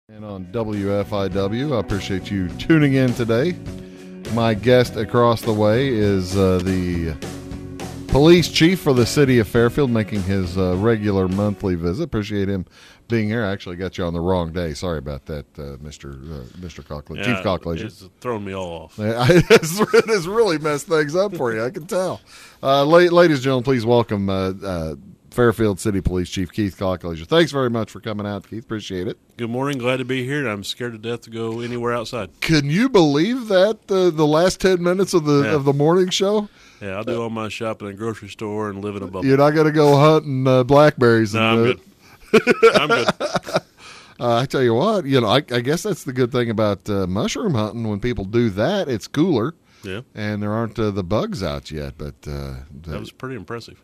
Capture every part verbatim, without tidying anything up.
And on W F I W, I appreciate you tuning in today. My guest across the way is uh, the police chief for the city of Fairfield, making his uh, regular monthly visit. Appreciate him being here. I actually got you on the wrong day. Sorry about that, uh, Mister Uh, Mister Cockledge, yeah, Chief Cockledge. It's thrown me all off. It has really messed things up for you, I can tell. Uh, ladies and gentlemen, please welcome uh, uh, Fairfield City Police Chief Keith Cockledge. Thanks very much for coming out, Keith. Appreciate it. Good morning. Glad to be here. I'm scared to death to go anywhere outside. Can you believe that uh, the last ten minutes of the Yeah. of the morning show? Yeah, I'll do all my shopping in a grocery store and live in a bubble. You're not going to go hunting uh, blackberries. No, and, I'm uh, good. I'm good. Uh, I tell you what, you know, I, I guess that's the good thing about uh, mushroom hunting. When people do that, it's cooler, Yeah, and there aren't uh, the bugs out yet. But uh, the, that was pretty impressive.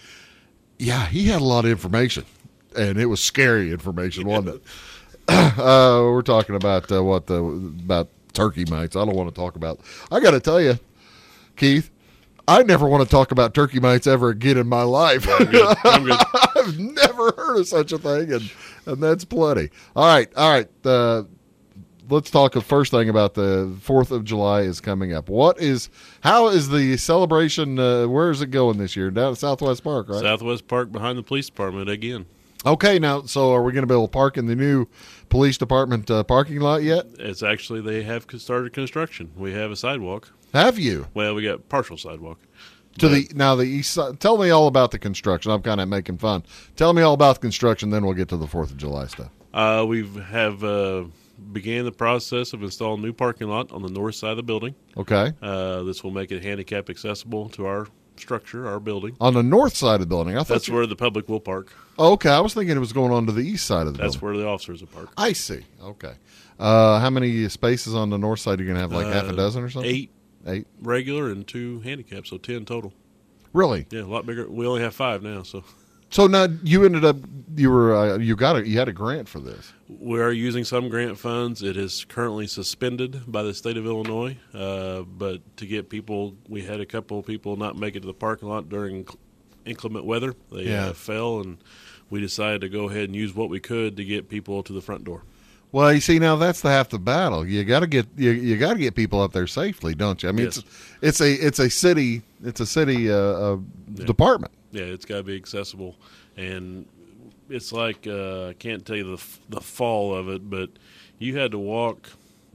yeah, he had a lot of information, and it was scary information, wasn't it? uh, we're talking about uh, what the about turkey mites. I don't want to talk about. I got to tell you, Keith, I never want to talk about turkey mites ever again in my life. I'm good. I'm good. I've never heard of such a thing, and and that's plenty. All right, all right. Uh, let's talk the first thing about the Fourth of July is coming up. What is how is the celebration? Uh, where is it going this year? Down at Southwest Park, right? Southwest Park behind the police department again. Okay, now so are we going to be able to park in the new police department uh, parking lot yet? It's actually, they have started construction. We have a sidewalk. Have you Well, we got partial sidewalk. to But, the now the east side? Tell me all about the construction. I'm kind of making fun. Tell me all about the construction, then we'll get to the Fourth of July stuff. Uh, we have uh, began the process of installing a new parking lot on the north side of the building. Okay, Uh, this will make it handicap accessible to our structure, our building. on the north side of the building. I thought That's you- where the public will park. Oh, okay, I was thinking it was going on to the east side of the That's building. where the officers will park. I see. Okay, uh, how many spaces on the north side are you going to have? Like half a Uh, dozen or something? Eight Eight. regular and two handicap, so ten total. Really? Yeah, a lot bigger. We only have five now, so So now you ended up you were uh, you got a, you had a grant for this. we are using some grant funds. It is currently suspended by the state of Illinois, uh, but to get people, we had a couple of people not make it to the parking lot during inclement weather. They Yeah. uh, fell, and we decided to go ahead and use what we could to get people to the front door. Well, you see, now that's the half the battle. You got to get you, you got to get people up there safely, don't you? I mean, Yes. it's it's a it's a city it's a city uh, uh, department. Yeah, it's got to be accessible, and it's like uh, I can't tell you the the fall of it, but you had to walk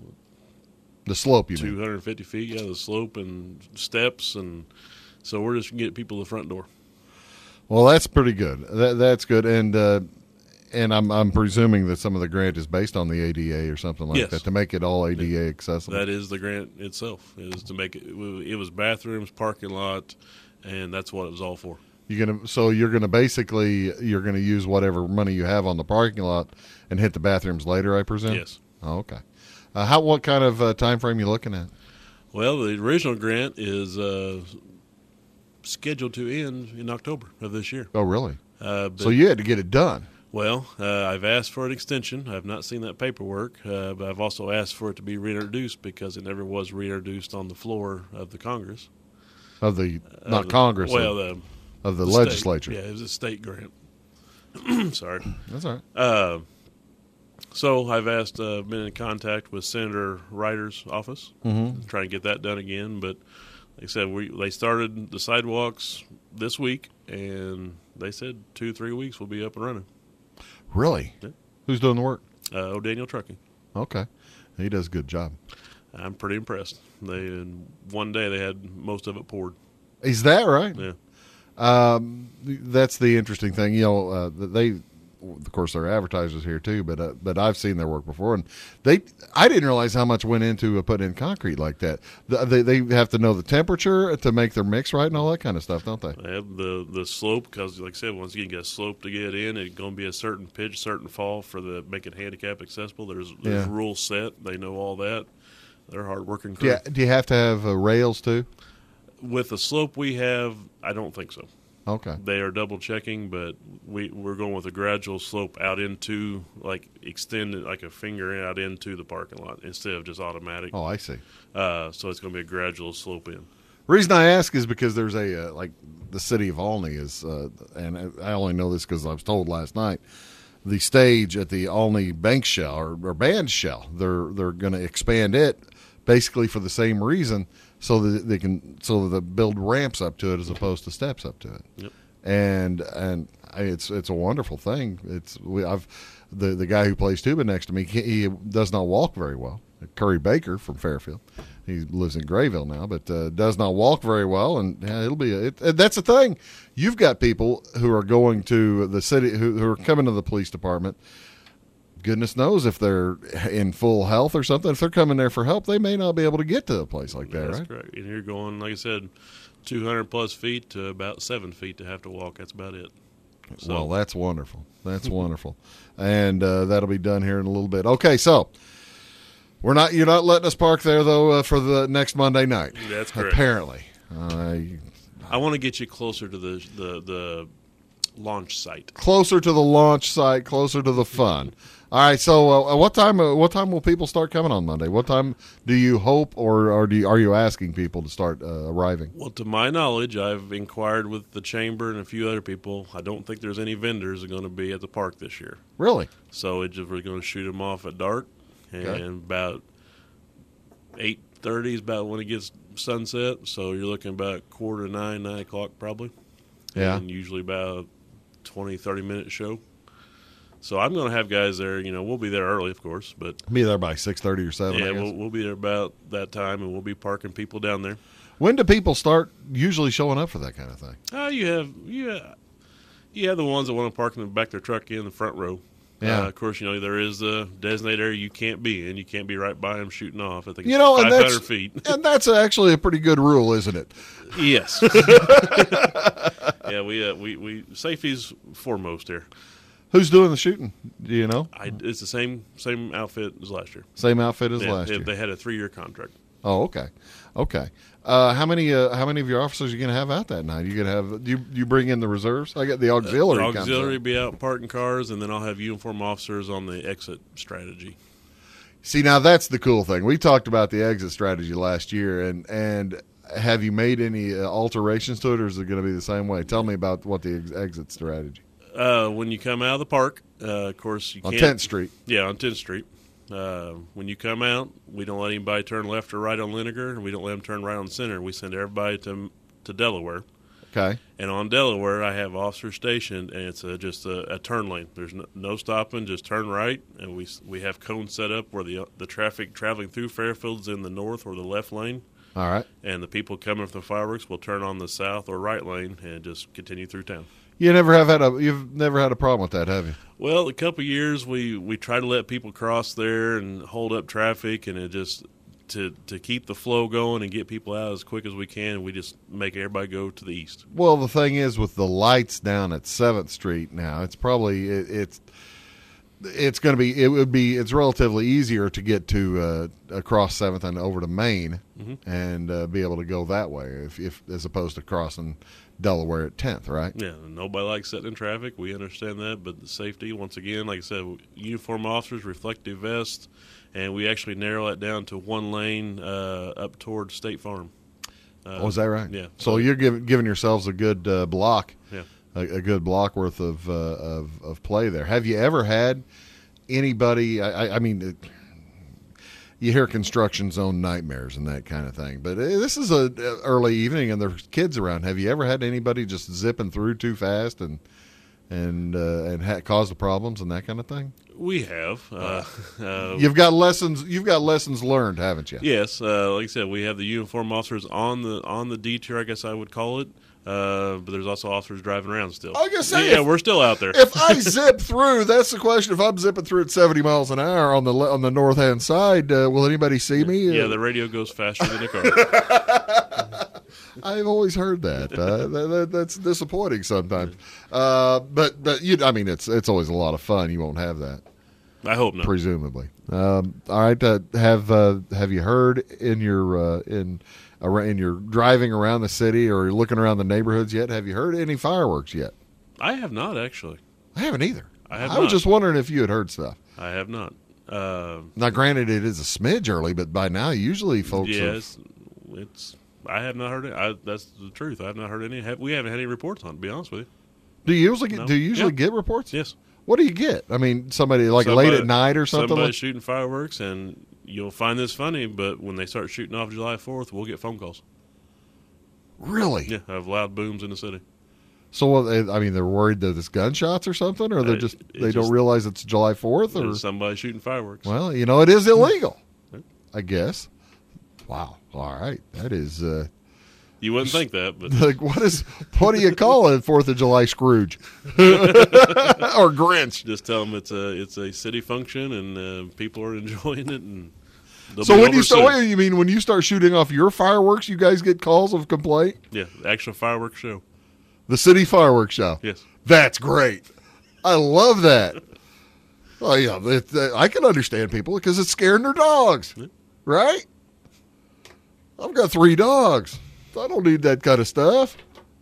The slope, you two mean? hundred fifty feet, yeah, the slope and steps, and so we're just getting people to the front door. Well, that's pretty good. That, that's good, and uh, and I'm I'm presuming that some of the grant is based on the A D A or something like Yes. that to make it all A D A accessible. That is the grant itself, is to make it. It was bathrooms, parking lot, and that's what it was all for. You're gonna so you're gonna basically you're gonna use whatever money you have on the parking lot and hit the bathrooms later, I presume. Yes. Oh, okay. Uh, how what kind of uh, time frame you looking at? Well, the original grant is uh, scheduled to end in October of this year. Oh, really? Uh, but So you had to get it done. Well, uh, I've asked for an extension. I've not seen that paperwork, uh, but I've also asked for it to be reintroduced because it never was reintroduced on the floor of the Congress. Of the Uh, not the- Congress, Well, of, the, of the, the legislature. State. Yeah, it was a state grant. Sorry. That's all right. Uh, so I've asked, uh, been in contact with Senator Ryder's office, Mm-hmm. trying to get that done again. But like I said, we they started the sidewalks this week, and they said two, three weeks we'll be up and running. Really? Yeah. Who's doing the work? Uh, O'Daniel Trucking. Okay, he does a good job. I'm pretty impressed. They in one day they had most of it poured. Is that right? Yeah, Um, that's the interesting thing. You know, uh, they, of course, they're advertisers here too, but uh, but I've seen their work before, and they, I didn't realize how much went into uh, putting in concrete like that. The, they they have to know the temperature to make their mix right and all that kind of stuff, don't they? they have the the slope because, like I said, once you get a slope to get in, it's going to be a certain pitch, certain fall for the make it handicap accessible. There's there's Yeah. rules set. They know all that. They're hard working crew. Yeah. Do you have to have uh, rails too? With the slope we have, I don't think so. Okay. They are double checking, but we we're going with a gradual slope out into like extended like a finger out into the parking lot instead of just automatic. Oh, I see. Uh, so it's going to be a gradual slope in. Reason I ask is because there's a uh, like the city of Olney is, uh, and I only know this because I was told last night. the stage at the Olney Bank Shell or, or Band Shell. They're they're going to expand it basically for the same reason, so that they can so that they build ramps up to it as opposed to steps up to it. Yep. And and it's it's a wonderful thing. It's we, I've the the guy who plays tuba next to me, he, he does not walk very well. Curry Baker from Fairfield. He lives in Grayville now, but uh, does not walk very well, and yeah, it'll be. A, it, that's the thing. You've got people who are going to the city, who, who are coming to the police department. Goodness knows if they're in full health or something. If they're coming there for help, they may not be able to get to a place like that. That's right? correct. And you're going, like I said, two hundred plus feet to about seven feet to have to walk. That's about it. So. Well, that's wonderful. That's wonderful, and uh, that'll be done here in a little bit. Okay, so. We're not. You're not letting us park there though uh, for the next Monday night. That's correct. Apparently, uh, I want to get you closer to the the, the launch site. Closer to the launch site. Closer to the fun. All right. So, uh, what time? Uh, what time will people start coming on Monday? What time do you hope, or, or do you, are you asking people to start uh, arriving? Well, to my knowledge, I've inquired with the chamber and a few other people. I don't think there's any vendors that are going to be at the park this year. Really? So, it just, we're going to shoot them off at dark. And okay. about eight thirty is about when it gets sunset. So you're looking about quarter to nine, nine o'clock probably. Yeah. And usually about twenty, thirty minute show. So I'm going to have guys there. You know, we'll be there early, of course. But be there by six thirty or seven. Yeah, we'll, we'll be there about that time, and we'll be parking people down there. When do people start usually showing up for that kind of thing? Uh, you have, yeah, you have the ones that want to park in the back of their truck in the front row. Yeah. Uh, of course, you know, there is a designated area you can't be in. You can't be right by them shooting off. I think you it's know, five hundred and feet. And that's actually a pretty good rule, isn't it? Yes. yeah, we, uh, we we safety's foremost here. Who's doing the shooting? Do you know? I, it's the same same outfit as last year. Same outfit as yeah, last they, year. They had a three-year contract. Oh, okay, okay. Uh, how many? Uh, how many of your officers are you going to have out that night? You going to have? Do you, do you bring in the reserves? I got the auxiliary. Uh, the auxiliary be out parking cars, and then I'll have uniform officers on the exit strategy. See, now that's the cool thing. We talked about the exit strategy last year, and and have you made any uh, alterations to it, or is it going to be the same way? Tell me about what the ex- exit strategy. Uh, when you come out of the park, uh, of course you on can't. tenth Street. Yeah, on tenth Street. Uh, when you come out, we don't let anybody turn left or right on Lineker, and we don't let them turn right on Center. We send everybody to to Delaware. Okay. And on Delaware, I have officers stationed, and it's a, just a, a turn lane. There's no, no stopping, just turn right, and we we have cones set up where the the traffic traveling through Fairfield's in the north or the left lane. All right. And the people coming for the fireworks will turn on the south or right lane and just continue through town. You never have had a you've never had a problem with that, have you? Well, a couple of years we, we try to let people cross there and hold up traffic, and it just to to keep the flow going and get people out as quick as we can. We just make everybody go to the east. Well, the thing is, with the lights down at seventh Street now, it's probably it, it's it's going to be it would be it's relatively easier to get to uh, across seventh and over to Main mm-hmm. and uh, be able to go that way if, if as opposed to crossing Delaware at tenth, right? Yeah, nobody likes sitting in traffic. We understand that, but the safety, once again, like I said, uniform officers, reflective vests, and we actually narrow it down to one lane uh, up toward State Farm. Uh, oh, is that right? Yeah. So you're giving giving yourselves a good uh, block, yeah, a, a good block worth of, uh, of of play there. Have you ever had anybody? I, I, I mean. It, You hear construction zone nightmares and that kind of thing. But this is a early evening and there's kids around. Have you ever had anybody just zipping through too fast and and uh, and ha- cause the problems and that kind of thing? We have. Uh, uh, you've got lessons. You've got lessons learned, haven't you? Yes. Uh, like I said, we have the uniform officers on the on the detour, I guess I would call it. Uh, but there's also officers driving around still. I was gonna say, yeah, if, we're still out there. If I zip through, that's the question. If I'm zipping through at seventy miles an hour on the on the north hand side, uh, will anybody see me? Yeah, the radio goes faster than the car. I've always heard that. Uh, that, that. That's disappointing sometimes. Uh, but but you, I mean, it's it's always a lot of fun. You won't have that. I hope not. Presumably. Um, all right. Uh, have uh, have you heard in your uh, in in your driving around the city or looking around the neighborhoods yet? Have you heard any fireworks yet? I have not actually. I haven't either. I have. I not. was just wondering if you had heard stuff. I have not. Uh, now, granted, it is a smidge early, but by now, usually folks. Yes, have... it's. I have not heard it. I, that's the truth. I have not heard any. Have, we haven't had any reports on it, to be honest with you. Do you usually get, No. do you usually yeah. get reports? Yes. What do you get? I mean, somebody like somebody, late at night or something? Somebody like? shooting fireworks, and you'll find this funny, but when they start shooting off July fourth, we'll get phone calls. Really? Yeah, I have loud booms in the city. So, what, I mean, they're worried that it's gunshots or something, or they're Uh, just it they just- don't realize it's July fourth, or There's somebody shooting fireworks. well, you know, it is illegal, I guess. Wow. All right, that is uh, You wouldn't think that, but like what is what do you call it? Fourth of July Scrooge or Grinch? just tell them it's a it's a city function, and uh, people are enjoying it. And they'll So be when over you start, soon. wait, you mean when you start shooting off your fireworks, you guys get calls of complaint? Yeah, the actual fireworks show. The city fireworks show. Yes. That's great. I love that. Oh yeah, it, uh, I can understand people because it's scaring their dogs, Yeah. right? I've got three dogs. I don't need that kind of stuff.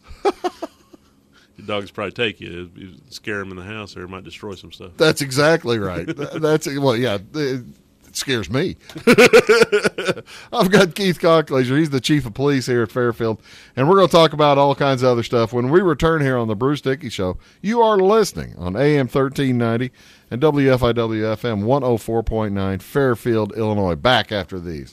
Your dogs probably take you. You scare them in the house, or it might destroy some stuff. That's exactly right. Th- That's well, yeah. It, it scares me. I've got Keith Cockleasure. He's the chief of police here at Fairfield, and we're going to talk about all kinds of other stuff when we return here on the Bruce Dickey Show. You are listening on A M thirteen ninety and W F I W F M one oh four point nine, Fairfield, Illinois. Back after these.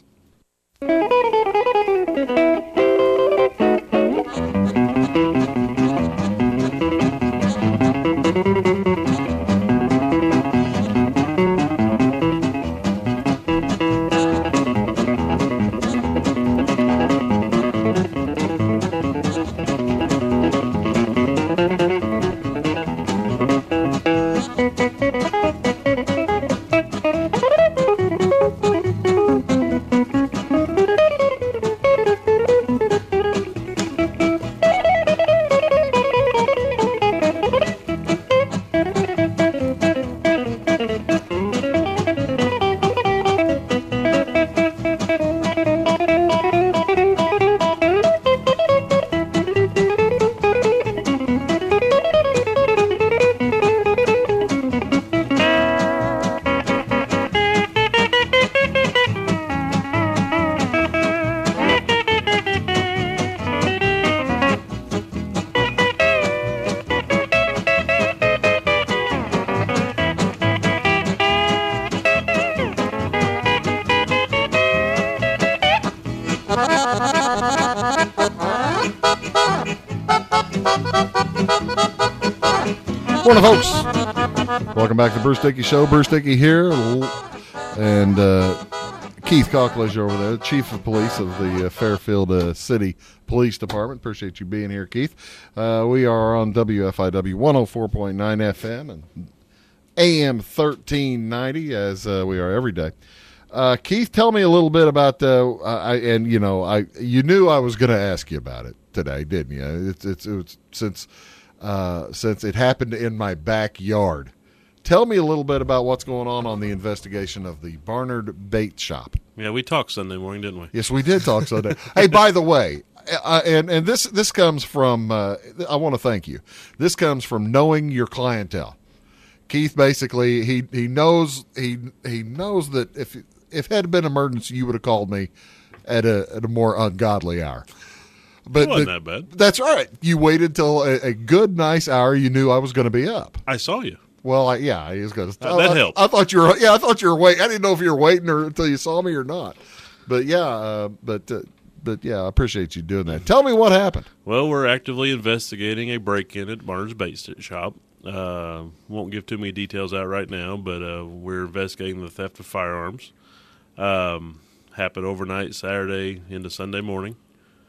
Morning, folks. Welcome back to the Bruce Dickey Show. Bruce Dickey here, and uh, Keith Cockleasure over there, Chief of Police of the uh, Fairfield uh, City Police Department. Appreciate you being here, Keith. Uh, we are on W F I W one oh four point nine F M and A M thirteen ninety, as uh, we are every day. Uh, Keith, tell me a little bit about uh, I and you know I you knew I was going to ask you about it today, didn't you? It's it's, it's since. Uh, since it happened in my backyard. Tell me a little bit about what's going on on the investigation of the Barnard Bait Shop. Yeah, we talked Sunday morning, didn't we? Yes, we did talk Sunday. Hey, by the way, uh, and and this this comes from uh, I want to thank you. This comes from knowing your clientele. Keith basically he he knows he he knows that if if it had been an emergency, you would have called me at a at a more ungodly hour. But It wasn't the- that bad. That's right. You waited till a, a good, nice hour. You knew I was going to be up. I saw you. Well, I, yeah, I was going to. Uh, that I, helped. I thought you were. Yeah, I thought you were waiting. I didn't know if you were waiting or until you saw me or not. But yeah, uh, but uh, but yeah, I appreciate you doing that. Tell me what happened. Well, we're actively investigating a break-in at Barnes Bait Shop. Uh, won't give too many details out right now, but uh, we're investigating the theft of firearms. Um, happened overnight, Saturday into Sunday morning.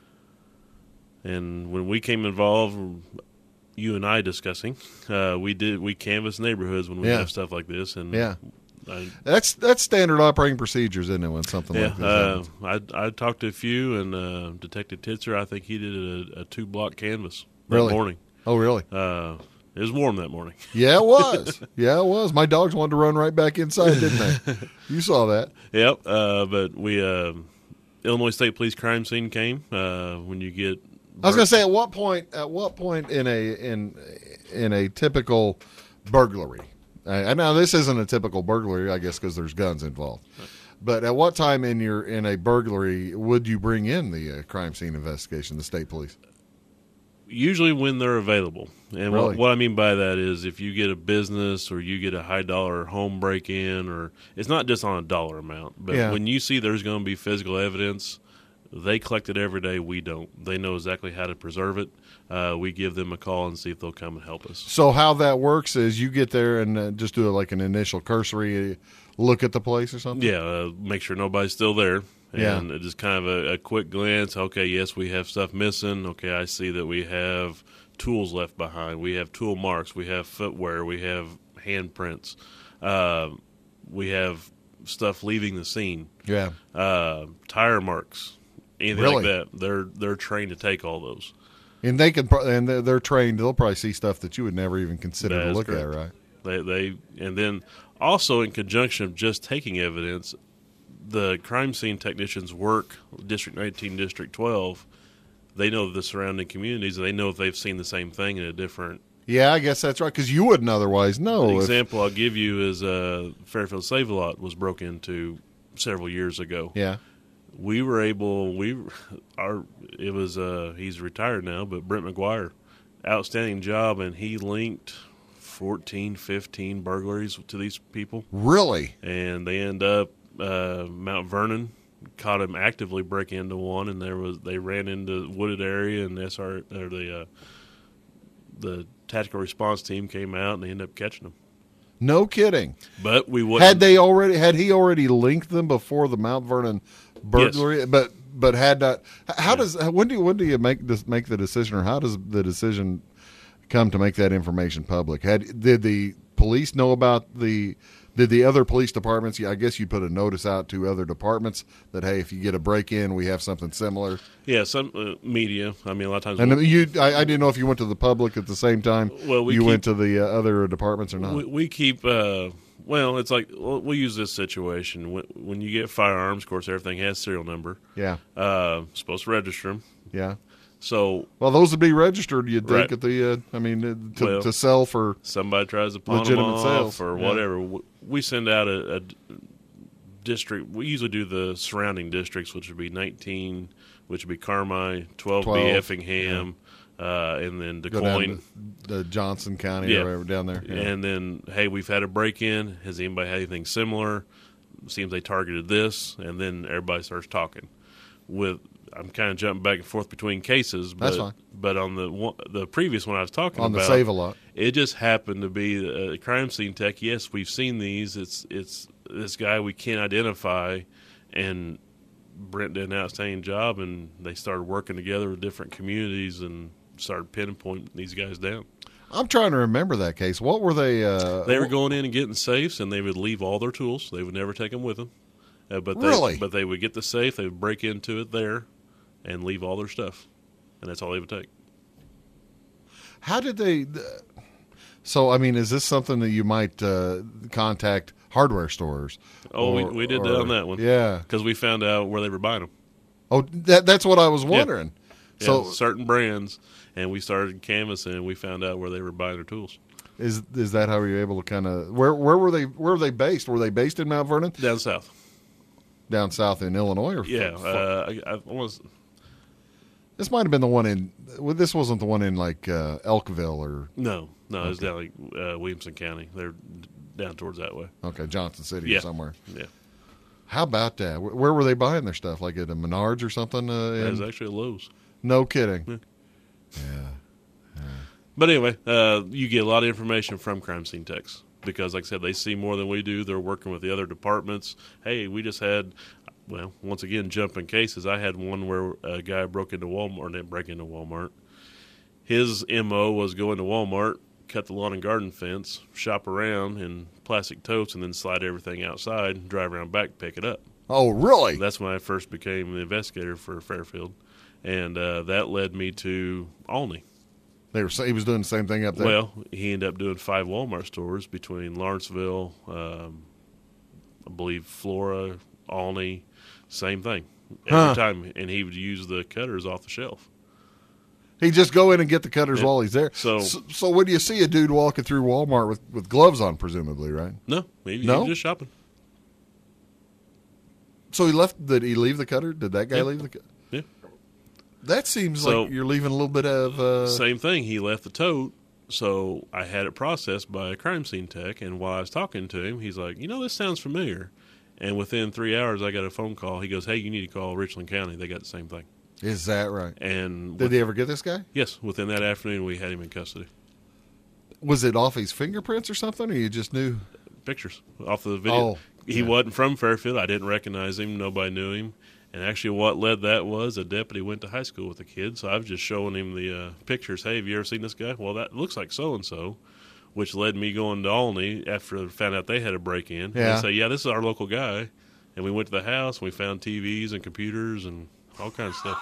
And when we came involved, you and I discussing, uh, we did we canvass neighborhoods when we Yeah. have stuff like this, and Yeah. I, That's that's standard operating procedures, isn't it? When something yeah, like this uh, happens. I I talked to a few, and uh, Detective Titzer, I think he did a, a two block canvass that Really? morning. Oh, really? Uh, it was warm that morning. Yeah, it was. Yeah, it was. My dogs wanted to run right back inside, didn't they? You saw that. Yep, uh, but we uh, Illinois State Police crime scene came uh, when you get. I was going to say, at what point? At what point in a in in a typical burglary? Uh, now, this isn't a typical burglary, I guess, because there's guns involved. But at what time in your in a burglary would you bring in the uh, crime scene investigation, the state police? Usually when they're available. And Really? what, what I mean by that is if you get a business or you get a high dollar home break in, or it's not just on a dollar amount, but Yeah. when you see there's going to be physical evidence, they collect it every day. We don't. They know exactly how to preserve it. Uh, we give them a call and see if they'll come and help us. So how that works is you get there and uh, just do like an initial cursory uh, look at the place or something? Yeah, uh, make sure nobody's still there. Yeah. And just kind of a, a quick glance. Okay, yes, we have stuff missing. Okay, I see that we have tools left behind. We have tool marks. We have footwear. We have handprints. Uh, we have stuff leaving the scene. Yeah. Uh, tire marks. Anything Really? like that. They're they're trained to take all those. And they can, pro- and they're, they're trained. They'll probably see stuff that you would never even consider That to is look correct. at, right? They they and then also in conjunction of just taking evidence, the crime scene technicians work District nineteen, District twelve. They know the surrounding communities, and they know if they've seen the same thing in a different. Yeah, I guess that's right, because you wouldn't otherwise know. An if- example I'll give you is uh, Fairfield Save-A-Lot was broke into several years ago. yeah. We were able, we our it was uh, he's retired now, but Brent McGuire, outstanding job, and he linked fourteen, fifteen burglaries to these people. Really? And they end up uh, Mount Vernon caught him actively breaking into one, and there was they ran into wooded area, and S R or the uh, the tactical response team came out and they ended up catching him. No kidding. But we wouldn't. Had they already? Had he already linked them before the Mount Vernon burglary? But but had not. How Yeah. does when do you, when do you make this make the decision, or how does the decision come to make that information public? Had did the police know about the? Did the other police departments? I guess you put a notice out to other departments that, hey, if you get a break in, we have something similar. Yeah, some uh, media. I mean, a lot of times. And we'll- you, I, I didn't know if you went to the public at the same time. Well, we you keep- went to the uh, other departments or not? We, we keep, uh, well, it's like, well, we'll use this situation. When, when you get firearms, of course, everything has serial number. yeah, Uh, supposed to register them. yeah. So Well, those would be registered. You'd think Right. at the. Uh, I mean, uh, to, Well- to sell for. somebody tries to pawn them Legitimate off sales, or yeah. whatever. W- We send out a, a district. We usually do the surrounding districts, which would be nineteen, which would be Carmi, twelve, twelve, be Effingham, uh, and then Go down DeCoin. to the Johnson County Yeah. or whatever down there. Yeah. And then, hey, we've had a break-in. Has anybody had anything similar? Seems they targeted this, and then everybody starts talking. With I'm kind of jumping back and forth between cases, but That's fine. but on the one, the previous one I was talking On the about, Save a Lot. it just happened to be a crime scene tech. Yes, we've seen these. It's it's this guy we can't identify, and Brent did an outstanding job, and they started working together with different communities and started pinpointing these guys down. I'm trying to remember that case. What were they? Uh, They were going in and getting safes, and they would leave all their tools. They would never take them with them. Uh, but they, Really? But they would get the safe. They would break into it there, and leave all their stuff, and that's all they would take. How did they? Uh, so, I mean, is this something that you might uh, contact hardware stores? Oh, we Or- we did or- that on that one. Yeah. because we found out where they were buying them. Oh, that, that's what I was wondering. So So, certain brands, and we started canvassing, and we found out where they were buying their tools is is that how you were able to kind of where where were they where were they based? Were they based in Mount Vernon, down south. down south in Illinois? Or Yeah, f- uh, I, I was this might have been the one in. Well, this wasn't the one in like uh, Elkville or no, no, it was down like uh, Williamson County. They're down towards that way. okay Johnson City Yeah. or somewhere. Yeah, How about that? Where, where were they buying their stuff? Like at a Menards or something? Uh, that was in- actually a Lowe's. no kidding. Yeah. Yeah. But anyway, uh, you get a lot of information from crime scene techs because, like I said, they see more than we do. They're working with the other departments. Hey, we just had, well, once again, jumping cases. I had one where a guy broke into Walmart, or didn't break into Walmart. His M O was go into Walmart, cut the lawn and garden fence, shop around in plastic totes, and then slide everything outside, drive around back, pick it up. Oh, really? That's when I first became the investigator for Fairfield. And uh, that led me to Olney. They were. He was doing the same thing up there. Well, he ended up doing five Walmart stores between Lawrenceville, um, I believe Flora, Olney, same thing. Every Huh. time. And he would use the cutters off the shelf. He'd just go in and get the cutters Yeah. while he's there. So- so, so when you see a dude walking through Walmart with, with gloves on, presumably, right? No, maybe No? he was just shopping. So he left. Did he leave the cutter? Did that guy Yeah. leave the? cu- Yeah. That seems So- like you're leaving a little bit of. Uh, Same thing. He left the tote, so I had it processed by a crime scene tech. And while I was talking to him, he's like, "You know, this sounds familiar." And within three hours, I got a phone call. He goes, "Hey, you need to call Richland County. They got the same thing." is that right? And Did with- they ever get this guy? yes, within that afternoon, we had him in custody. Was it off his fingerprints or something, or you just knew? Pictures off of the video. Oh, he yeah. wasn't from Fairfield. I didn't recognize him. Nobody knew him. And actually, what led that was a deputy went to high school with the kid. So I was just showing him the uh, pictures. Hey, have you ever seen this guy? Well, that looks like so and so. Which led me going to Olney after I found out they had a break in. Yeah. And say, yeah, this is our local guy. And we went to the house and we found T Vs and computers and all kinds of stuff.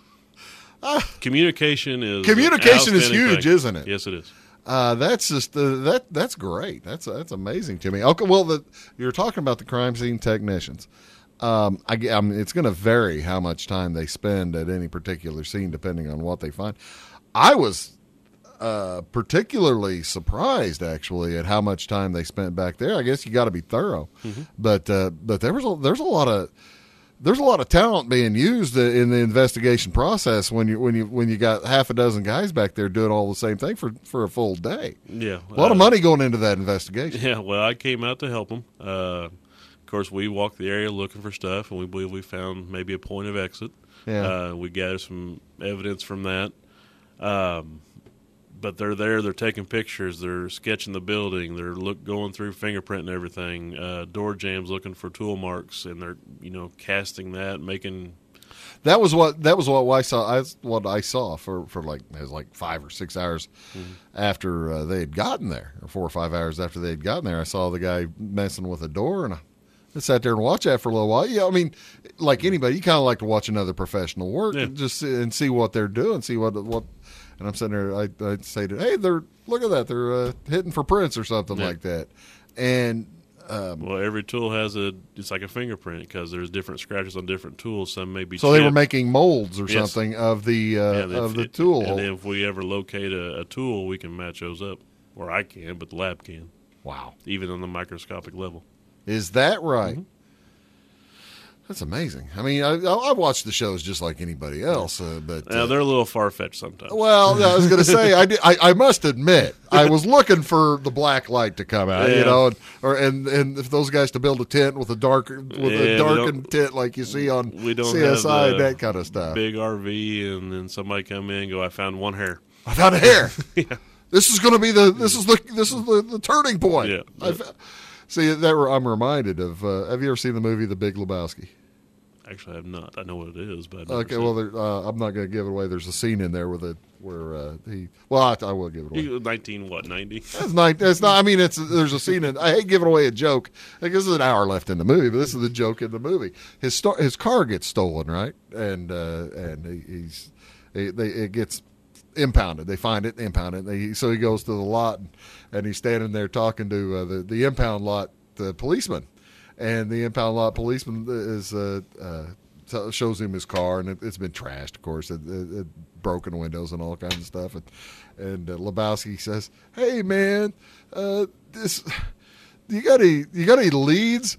Communication is an Communication is outstanding huge, thing. isn't it? Yes, it is. Uh, that's just uh, that. That's great. That's that's amazing to me. Okay, well, the, you're talking about the crime scene technicians. Um, I, I mean, it's going to vary how much time they spend at any particular scene, depending on what they find. I was uh, particularly surprised, actually, at how much time they spent back there. I guess you got to be thorough, Mm-hmm. but uh, but there was a, there's a lot of there's a lot of talent being used in the investigation process when you when you when you got half a dozen guys back there doing all the same thing for, for a full day. Yeah. A lot of uh, money going into that investigation. Yeah, well, I came out to help them. Uh, of course, we walked the area looking for stuff, and we believe we found maybe a point of exit. Yeah. Uh, we gathered some evidence from that. Um, but they're there. They're taking pictures. They're sketching the building. They're look going through fingerprint and everything. Uh, door jams, looking for tool marks, and they're you know casting that, making. That was what that was what I saw. I, what I saw for, for like it was like five or six hours Mm-hmm. after uh, they had gotten there, or four or five hours after they had gotten there. I saw the guy messing with a door, and I, I sat there and watched that for a little while. Yeah, I mean, like anybody, you kind of like to watch another professional work Yeah. and just see, and see what they're doing, see what what. And I'm sitting there. I I say to, hey, they're look at that. They're uh, hitting for prints or something Yeah. like that, and. Um, Well, every tool has a. It's like a fingerprint because there's different scratches on different tools. Some may be. so they were chipped. making molds or Yes. something of the uh, Yeah, of if- the tool. And then if we ever locate a, a tool, we can match those up. Or I can, but the lab can, Wow. even on the microscopic level. Is that right? Mm-hmm. That's amazing. I mean, I, I watch the shows just like anybody else, uh, but Now, uh, they're a little far-fetched sometimes. well, I was going to say, I, did, I I must admit, I was looking for the black light to come out, you Yeah. know, and, or and and if those guys to build a tent with a dark with Yeah, a we darkened tent like you see on we don't C S I have and the that kind of stuff. Big R V, and then somebody come in and go, I found one hair. I found a hair. Yeah. This is going to be the this is the this is the, the turning point. Yeah. I fa- see that I'm reminded of. Uh, have you ever seen the movie The Big Lebowski? Actually, I have not. I know what it is, but I've never Okay, seen well, it. there, uh, I'm not going to give it away. There's a scene in there with it where uh, he. Well, I, I will give it away. You- nineteen what ninety? It's not. It's not. I mean, it's there's a scene in. I hate giving away a joke. Like, this is an hour left in the movie, but this is the joke in the movie. His star, his car gets stolen, right? And uh, and he, he's he, they, it gets impounded. They find it, impound it. They, so he goes to the lot, and, and he's standing there talking to uh, the the impound lot the policeman, and the impound lot policeman is uh, uh, t- shows him his car, and it, it's been trashed, of course, it, it, it, broken windows and all kinds of stuff. And, and uh, Lebowski says, "Hey man, uh, this you got any you got any leads?"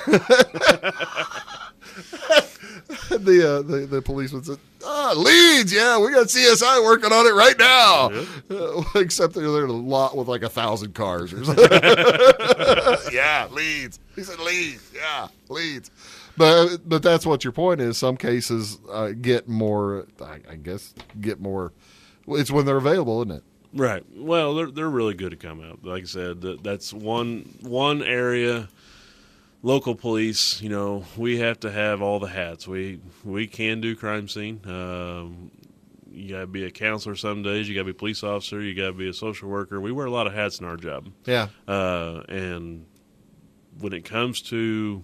the, uh, the the policeman said, "Ah, leads, yeah, we got C S I working on it right now." Uh, except they're there in a lot with like a thousand cars or something. Yeah, leads. He said leads. Yeah, leads. But but that's what your point is. Some cases uh, get more. I, I guess get more. It's when they're available, isn't it? Right. Well, they're they're really good to come out. Like I said, that, that's one one area. Local police, you know, we have to have all the hats. We we can do crime scene. Um, you got to be a counselor some days. You got to be a police officer. You got to be a social worker. We wear a lot of hats in our job. Yeah. Uh, and when it comes to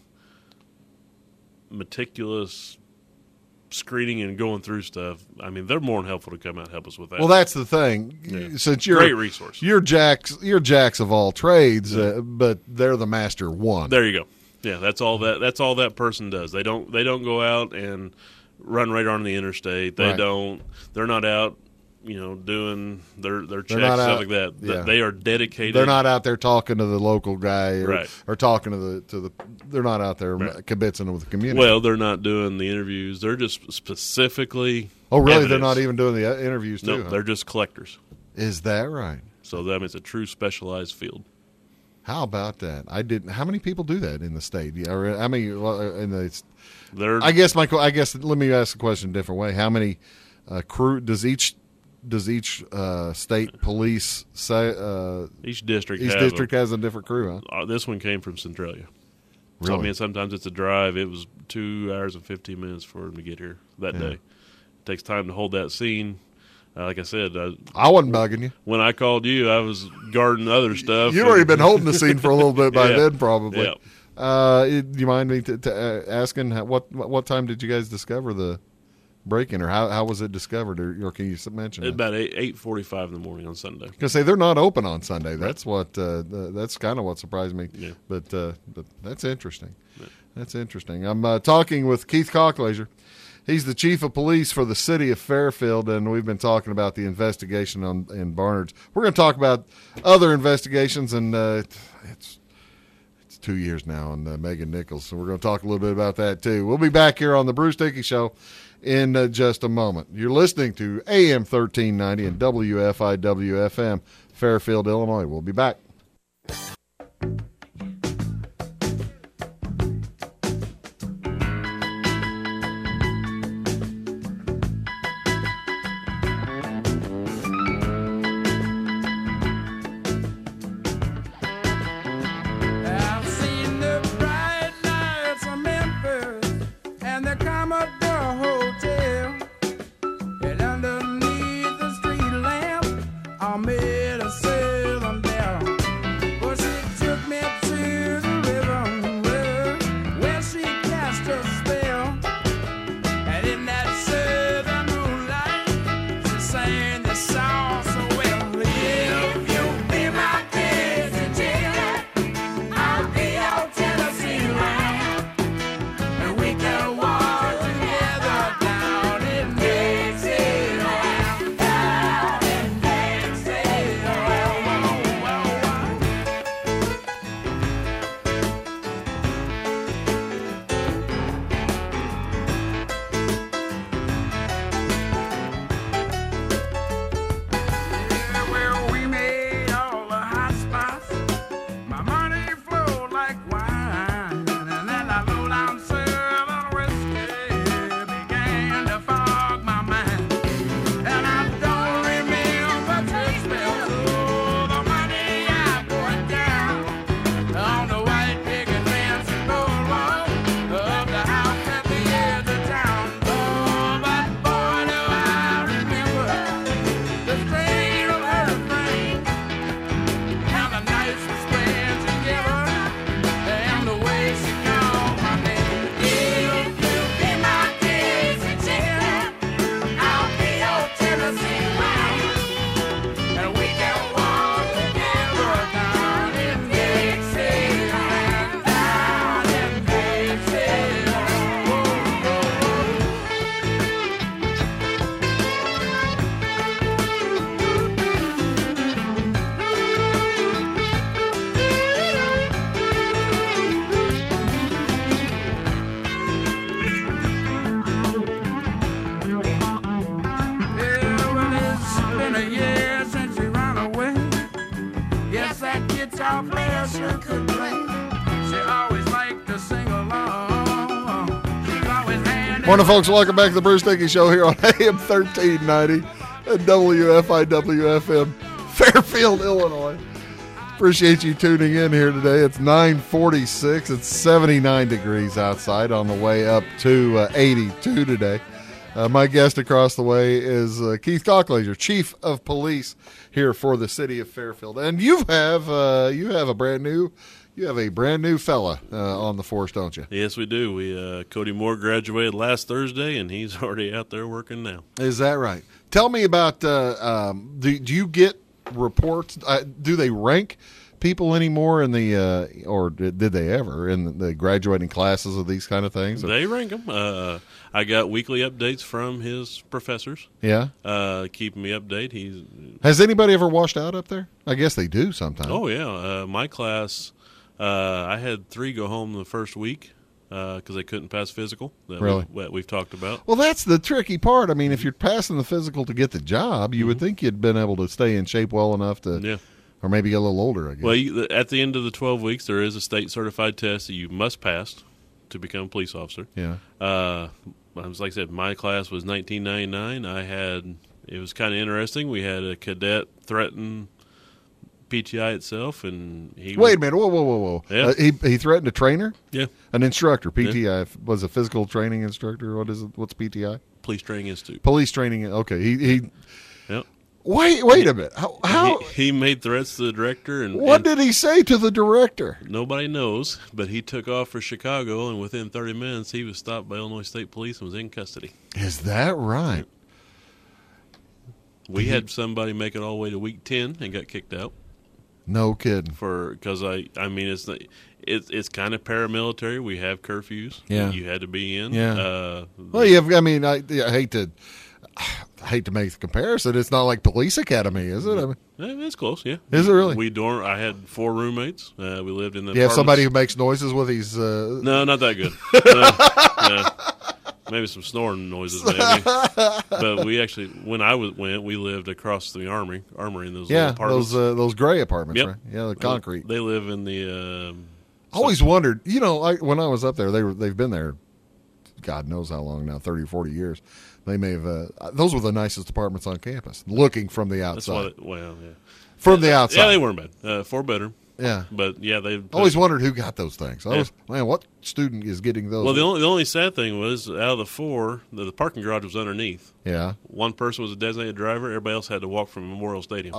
meticulous screening and going through stuff, I mean, they're more than helpful to come out and help us with that. Well, that's the thing. Yeah. Since you're Great resource. you're jacks, you're jacks of all trades, Yeah. uh, but they're the master one. There you go. Yeah, that's all that that's all that person does. They don't they don't go out and run radar on the interstate. They Right. don't. They're not out you know, doing their their checks, not stuff out- like that. Th- yeah. They are dedicated. They're not out there talking to the local guy or, Right. or talking to the to the. They're not out there Right. kibitzing with the community. Well, they're not doing the interviews. They're just specifically. oh, really? evidence. They're not even doing the uh, interviews too. No, huh? they're just collectors. Is that right? So that means a true specialized field. How about that? I didn't. How many people do that in the state? Yeah, or how many well, in the? They're I guess my. I guess let me ask the question a different way. How many uh, crew does each does each uh, state police say? Uh, each district. each has district a, has a different crew, huh? uh, this one came from Centralia. So I Really? mean, sometimes it's a drive. It was two hours and fifteen minutes for them to get here that Yeah. day. It takes time to hold that scene. Uh, like I said, uh, I wasn't bugging you. when I called you, I was guarding other stuff. You'd and- already been holding the scene for a little bit by Yeah. then, probably. Yeah. Uh, do you mind me t- t- uh, asking how, what what time did you guys discover the break-in, or how how was it discovered, or, or can you s- mention At that? about eight eight forty five in the morning on Sunday. Because say they're not open on Sunday. That's what uh, the, that's kind of what surprised me. Yeah. But uh, but that's interesting. That's interesting. I'm uh, talking with Keith Cocklaser. He's the chief of police for the city of Fairfield, and we've been talking about the investigation on in Barnard's. We're going to talk about other investigations, and uh, it's it's two years now on uh, Megan Nichols, so we're going to talk a little bit about that too. We'll be back here on the Bruce Dickey Show in uh, just a moment. You're listening to A M thirteen ninety and W F I W F M, Fairfield, Illinois. We'll be back. I've seen the bright lights of Memphis and the Commodore Hotel, and underneath the street lamp, I made a seven down. But she took me to the river where, where she cast a spell, and in that southern moonlight, she sang the song so well. If you be my visitor, I'll be out Tennessee land, and we can walk together down in Dixieland, down in Dixieland. Whoa, whoa, whoa. Well, we made all the hot spots. My money flowed like wine, and then I low down serving whiskey began to fog my mind. And I don't remember to spend all the money I put down on the white picket fence and boardwalk of the house at the edge of town. Oh, but boy, do I remember the strain of her frame, and the nights we spent together, and the way she called my name. If you be my Dixie chicken, I'll be your Tennessee man, and we can walk together down in Dixieland, down in Dixieland. Whoa, whoa, whoa. Yeah, well, it's been a year since she ran away. Yes, that guitar player sure could play. She always liked to sing along. She's always handing Morning, folks. Welcome back to the Bruce Dickey Show here on A M thirteen ninety and W F I W F M, Fairfield, Illinois. Appreciate you tuning in here today. It's nine forty-six. It's seventy-nine degrees outside on the way up to uh, eighty-two today. Uh, my guest across the way is uh, Keith Cocklaser, Chief of Police here for the city of Fairfield. And you have uh, you have a brand new you have a brand new fella uh, on the force, don't you? Yes, we do. We uh, Cody Moore graduated last Thursday, and he's already out there working now. Is that right? Tell me about. Uh, um, do, do you get reports? Uh, do they rank people anymore in the, uh, or did, did they ever, in the graduating classes of these kind of things? They rank them. Uh, I got weekly updates from his professors, Yeah. uh, keeping me updated. He's Has anybody ever washed out up there? I guess they do sometimes. oh yeah, uh, my class. Uh, I had three go home the first week because they couldn't pass physical. That Really? we, that we've talked about. Well, that's the tricky part. I mean, if you're passing the physical to get the job, you would think you'd been able to stay in shape well enough to, Yeah. or maybe get a little older, I guess. Well, you, at the end of the twelve weeks, there is a state certified test that you must pass to become a police officer. yeah. Uh, I was like I said, my class was nineteen ninety-nine. I had it was kind of interesting. We had a cadet threaten P T I itself, and he Wait a minute. Whoa, whoa, whoa, whoa. Yeah. Uh, he, he threatened a trainer? Yeah, An instructor. P T I was a physical training instructor. What is it? What's P T I? Police Training Institute. Police training. Okay. He, he Yep. wait, wait a minute. How, how He, he made threats to the director, and, what and did he say to the director? nobody knows. But he took off for Chicago, and within thirty minutes, he was stopped by Illinois State Police and was in custody. Is that right? We had somebody make it all the way to week ten and got kicked out. No kidding. For because I I mean it's not, it's it's kind of paramilitary. We have curfews. Yeah. you had to be in. Yeah. Uh, Well, you have, I mean, I, I hate to, I hate to make the comparison. It's not like police academy, is it? I mean, eh, it's close. Yeah. Is it really? We dorm. I had four roommates. Uh, we lived in the. you have somebody who apartments. makes noises with his. Uh, No, not that good. no, no. Maybe some snoring noises, maybe. But we actually, when I was went, we lived across the armory, armory in those yeah, little apartments. those uh, those gray apartments, Yep. right? Yeah, the concrete. They live in the. Um, I always wondered, you know, I, when I was up there, they were they've been there, God knows how long now, thirty or forty years. They may have. Uh, those were the nicest apartments on campus, looking from the that's outside. what. It, well, yeah. from the outside. Yeah, they weren't bad. Uh, four bedroom. Yeah. But yeah, they I always wondered who got those things. I Yeah. was, man, what student is getting those? Well, the only the only sad thing was out of the four, the, the parking garage was underneath. yeah. One person was a designated driver. Everybody else had to walk from Memorial Stadium.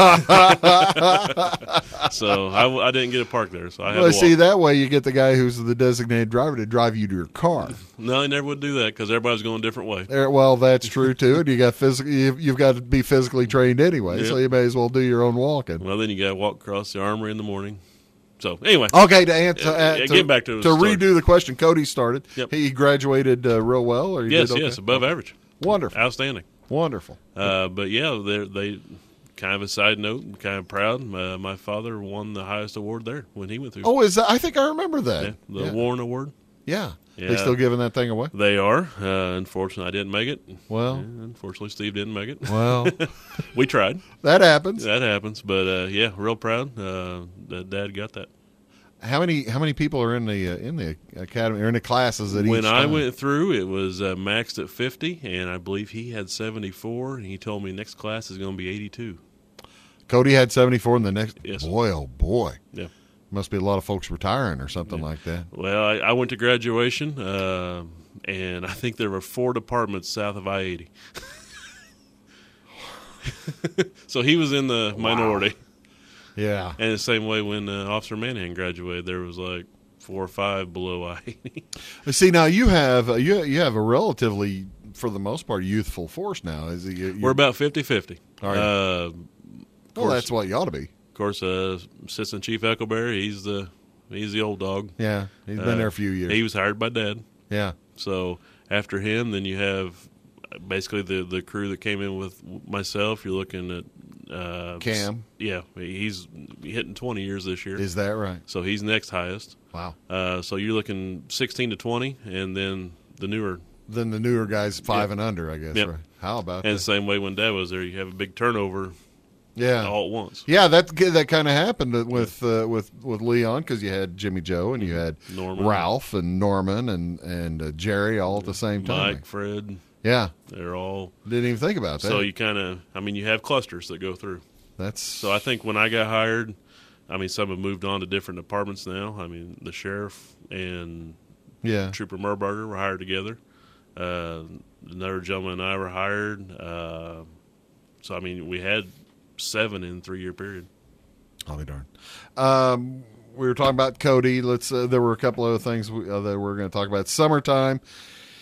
So I, I didn't get a park there. So I had Well, to walk. see, that way you get the guy who's the designated driver to drive you to your car. No, they never would do that because everybody was going a different way. There- well, that's true too. And you got physical. You've, you've got to be physically trained anyway, Yeah. so you may as well do your own walking. Well, then you got to walk across the armory in the morning. So anyway, Okay, to answer, Yeah, uh, yeah, to, get back to the to story. redo the question. Cody started. Yep. He graduated uh, real well, or he yes, did okay? yes, above average, Wonderful, outstanding. wonderful. Uh, but yeah, they they kind of a side note, kind of proud. Uh, my father won the highest award there when he went through. Oh, is that, I think I remember that. yeah, the yeah. Warren Award. Yeah. Yeah. They still giving that thing away? They are. Uh, unfortunately, I didn't make it. Well, Yeah, unfortunately, Steve didn't make it. well, We tried. that happens. That happens. But uh, yeah, real proud uh, that Dad got that. How many how many people are in the uh, in the academy or in the classes at When each I time? went through, it was uh, maxed at fifty, and I believe he had seventy-four. And he told me next class is going to be eighty-two. Cody had seventy-four in the next. Yes. Boy, oh boy. Yeah. Must be a lot of folks retiring or something like that. Well, I, I went to graduation, uh, and I think there were four departments south of I eighty. So he was in the minority. Yeah. And the same way when uh, Officer Manhan graduated, there was like four or five below I eighty. See, now you have uh, you you have a relatively, for the most part, youthful force now. Is it? You, you, We're about fifty-fifty. All right. Uh, well, that's what you ought to be. Of course, uh, Assistant Chief Eckleberry, he's the he's the old dog. Yeah, he's been Uh, there a few years. He was hired by Dad. yeah, So after him, then you have basically the the crew that came in with myself. You're looking at uh, Cam. Yeah, he's hitting twenty years this year. is that right? So he's next highest. Wow. Uh, so you're looking sixteen to twenty, and then the newer. Then the newer guys five Yep. and under, I guess. Yep. Right? How about And that? the same way when Dad was there, you have a big turnover Yeah, all at once. yeah. That that kind of happened with uh, with with Leon because you had Jimmy Joe and you had Norman. Ralph and Norman and and uh, Jerry all at the same time. Mike, Fred, Yeah, they're all. didn't even think about that. So you kind of, I mean, you have clusters that go through. That's So I think when I got hired, I mean, some have moved on to different departments now. I mean, the sheriff and yeah. Trooper Murbarger were hired together. Uh, another gentleman and I were hired. Uh, so, I mean, we had seven in a three-year period. I'll be darned. Um, we were talking about Cody. Let's. Uh, there were a couple other things we, uh, that we're going to talk about. Summertime.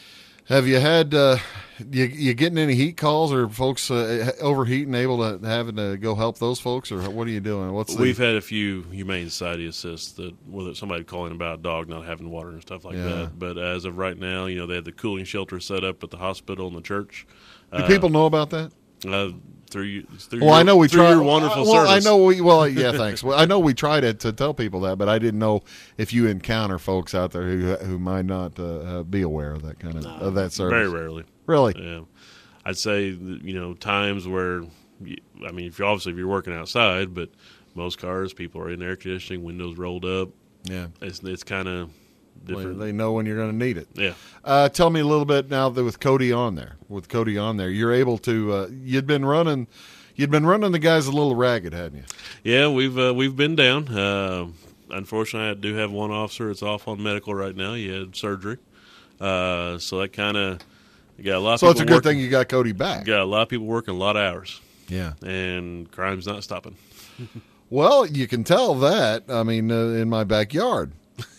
Have you had uh, you you getting any heat calls or folks uh, overheating, able to having to go help those folks, or what are you doing? What's the, We've had a few Humane Society assists that whether it's somebody calling about a dog not having water and stuff like Yeah. that. But as of right now, you know, they had the cooling shelter set up at the hospital and the church. do people know about that? Uh, through you, through Well, your, I know we through try. your wonderful well, service. I know we. Well, yeah, thanks. Well, I know we try to, to tell people that, but I didn't know if you encounter folks out there who who might not uh, uh, be aware of that kind of of that service. Very rarely. Really? Yeah, I'd say that, you know, times where, you, I mean, if you're obviously if you're working outside, but most cars, people are in air conditioning, windows rolled up. Yeah. It's it's kind of different. They know when you're going to need it. Yeah. Uh, tell me a little bit now that with Cody on there, with Cody on there, you're able to. Uh, you'd been running, you'd been running the guys a little ragged, hadn't you? Yeah, we've uh, we've been down. Uh, unfortunately, I do have one officer that's off on medical right now. He had surgery, uh, so that kind of got a lot. Of So it's people a good working, thing you got Cody back. Got a lot of people working a lot of hours, Yeah. and crime's not stopping. Well, you can tell that. I mean, uh, in my backyard,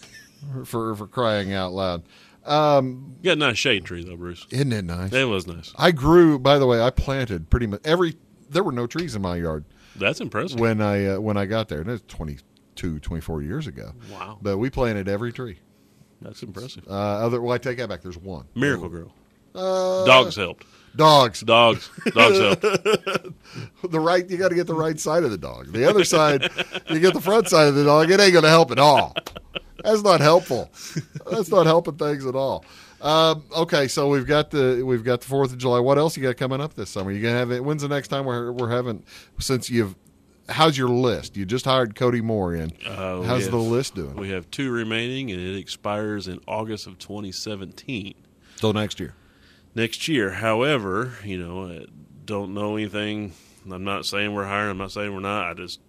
for for crying out loud. Um, You got a nice shade tree though, Bruce. isn't it nice? That was nice. I grew. By the way, I planted pretty much every. There were no trees in my yard That's impressive. when I uh, when I got there. And it was twenty-two, twenty-four years ago. Wow, But we planted every tree. that's impressive. Uh, other. Well, I take that back. There's one. Miracle Girl. Uh, Dogs helped. Dogs. Dogs. Dogs helped. The right. You got to get the right side of the dog. The other side, you get the front side of the dog. It ain't going to help at all. That's not helpful. That's not helping things at all. Um, okay, so we've got the we've got the Fourth of July. What else you got coming up this summer? You gonna have it? When's the next time we're we're having? Since you've, how's your list? You just hired Cody Moore in. Uh, how's we the have- list doing? We have two remaining, and it expires in August of twenty seventeen. Till next year. Next year, however, you know, I don't know anything. I'm not saying we're hiring. I'm not saying we're not. I just,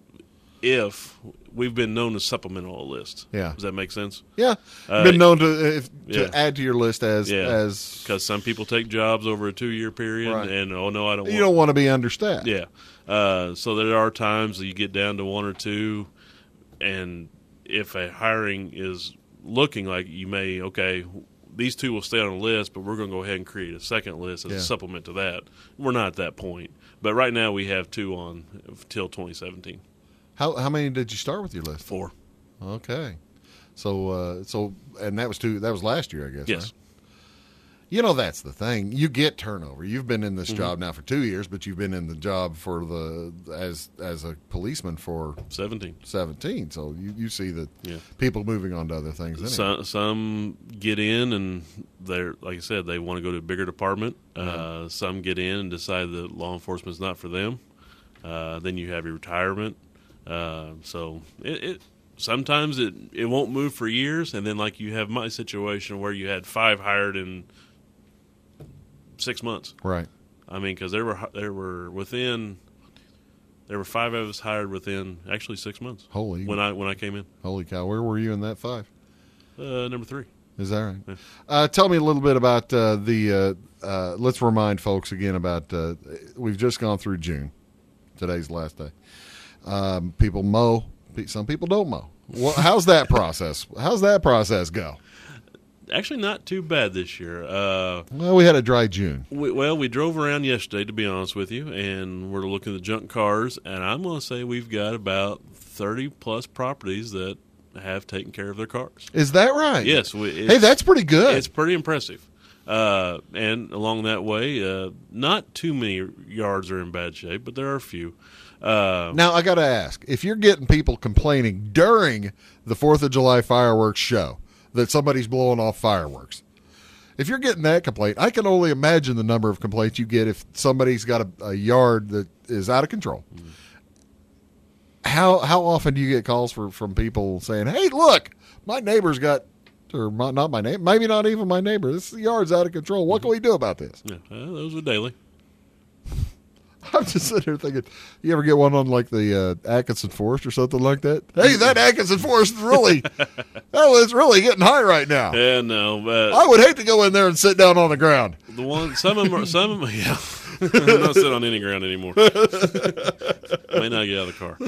if we've been known to supplement all the list. Yeah. Does that make sense? Yeah, Uh, been known to if, to yeah. add to your list as Yeah. as Because some people take jobs over a two year period, Right. and oh no, I don't. you want don't want to be understaffed. Yeah. Uh, so there are times that you get down to one or two, and if a hiring is looking like you may, okay, these two will stay on the list, but we're going to go ahead and create a second list as Yeah. a supplement to that. We're not at that point. But right now we have two on till twenty seventeen. How how many did you start with your list? Four. Okay, so uh, so and that was two. That was last year, I guess. Yes. Right? You know, that's the thing. You get turnover. You've been in this Mm-hmm. job now for two years, but you've been in the job for the as as a policeman for seventeen. seventeen. So you, you see that Yeah. people moving on to other things. Anyway. Some, some get in and they're, like I said, they want to go to a bigger department. Uh, some get in and decide that law enforcement's not for them. Uh, then you have your retirement. Uh, so it, it sometimes it, it won't move for years. And then like you have my situation where you had five hired in six months. Right. I mean, because there were there were within there were five of us hired within actually six months. Holy when I when I came in, holy cow! Where were you in that five? uh, number three. Is that right? Uh, tell me a little bit about uh, the. Uh, uh, let's remind folks again about. Uh, we've just gone through June. Today's the last day. Um, people mow. Some people don't mow. Well, how's that process? How's that process go? Actually, not too bad this year. Uh, Well, we had a dry June. we, well, we drove around yesterday, to be honest with you, and we're looking at the junk cars, and I'm going to say we've got about thirty plus properties that have taken care of their cars. Is that right? Yes. We, Hey, that's pretty good. It's pretty impressive. Uh, and along that way, uh, not too many yards are in bad shape, but there are a few. Uh, Now, I got to ask, if you're getting people complaining during the fourth of July fireworks show that somebody's blowing off fireworks, if you're getting that complaint, I can only imagine the number of complaints you get if somebody's got a, a yard that is out of control. Mm-hmm. How how often do you get calls for, from people saying, hey, look, my neighbor's got, or my, not my neighbor, maybe not even my neighbor, this yard's out of control. What can we do about this? yeah, uh, those are daily. I'm just sitting here thinking, you ever get one on like the uh, Atkinson Forest or something like that? Hey, that Atkinson Forest is really, oh, it's really getting high right now. Yeah, no, but I would hate to go in there and sit down on the ground. the one, some of them are, some of them, yeah. I'm not sitting on any ground anymore. May not get out of the car.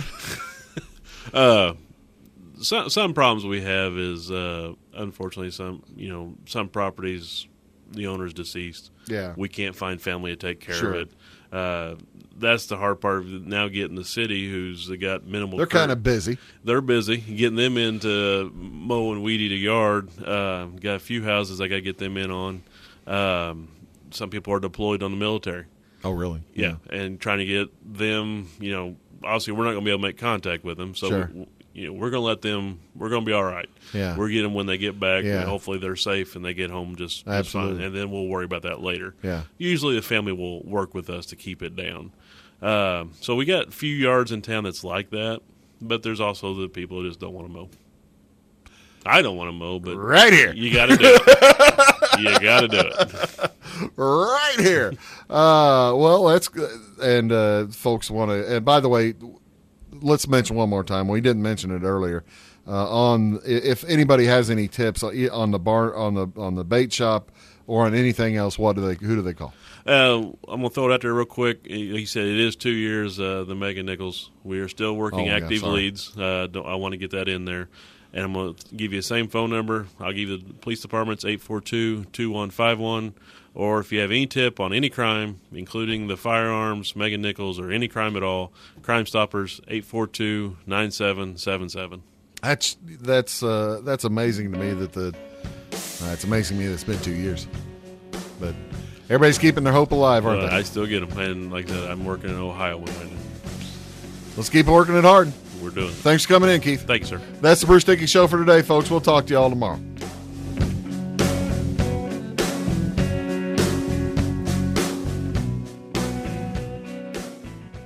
uh, some some problems we have is uh, unfortunately some you know some properties the owner's deceased. Yeah. We can't find family to take care Sure. of it. Uh, that's the hard part of now getting the city who's got minimal. They're cur- kind of busy. They're busy getting them into mowing weed eat a yard. Uh, got a few houses I got to get them in on. Um, some people are deployed on the military. Oh, really? Yeah, and trying to get them, you know, obviously we're not going to be able to make contact with them, so Sure. we, you know, we're going to let them. We're going to be all right. Yeah. We're getting them when they get back. Yeah. And hopefully they're safe and they get home just, just Absolutely. fine, and then we'll worry about that later. Yeah. Usually the family will work with us to keep it down. Uh, so we got a few yards in town that's like that, but there's also the people who just don't want to mow. I don't want to mow, but Right here. you got to do it. You got to do it. Right here. Uh, well, that's good. And uh, folks want to. And by the way, let's mention one more time. We didn't mention it earlier. Uh, on if anybody has any tips on the bar on the on the bait shop or on anything else, what do they? Who do they call? Uh, I'm gonna throw it out there real quick. He said it is two years. Uh, the Megan Nichols. We are still working Oh, my God, active sorry. leads. Uh, don't, I want to get that in there, and I'm gonna give you the same phone number. I'll give you the police department's eight four two, two one five one. Or if you have any tip on any crime, including the firearms, Megan Nichols, or any crime at all, Crime Stoppers eight four two, nine seven seven seven. That's that's uh, that's amazing to me that the. Uh, it's amazing to me that it's been two years, but everybody's keeping their hope alive, aren't Uh, they? I still get them, and like I said, I'm working in Ohio when I do. Let's keep working it hard. We're doing it. Thanks for coming in, Keith. Thank you, sir. That's the Bruce Dickey Show for today, folks. We'll talk to you all tomorrow.